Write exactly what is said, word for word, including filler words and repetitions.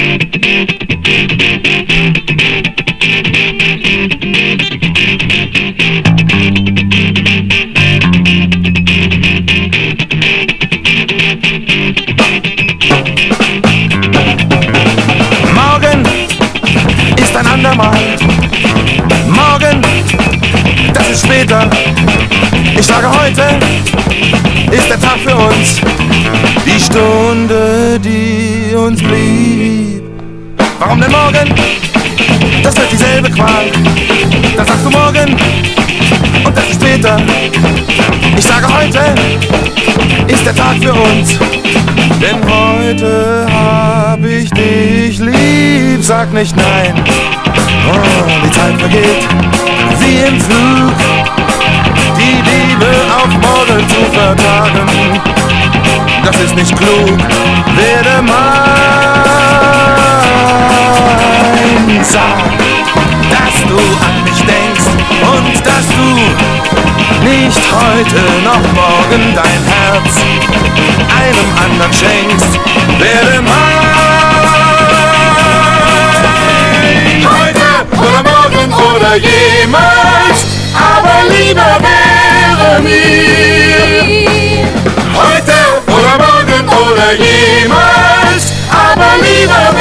Morgen ist ein andermal. Morgen, das ist später. Ich sage, heute ist der Tag für uns. Die Stunde, die uns blieb. Warum denn morgen? Das wird dieselbe Qual. Dann sagst du morgen und das ist später. Ich sage, heute ist der Tag für uns. Denn heute hab ich dich lieb. Sag nicht nein. Oh, die Zeit vergeht wie im Flug. Die Liebe auf morgen zu vertagen, das ist nicht klug. Werde mein. Sag, dass du an mich denkst und dass du nicht heute noch morgen dein Herz einem anderen schenkst. Werde mein.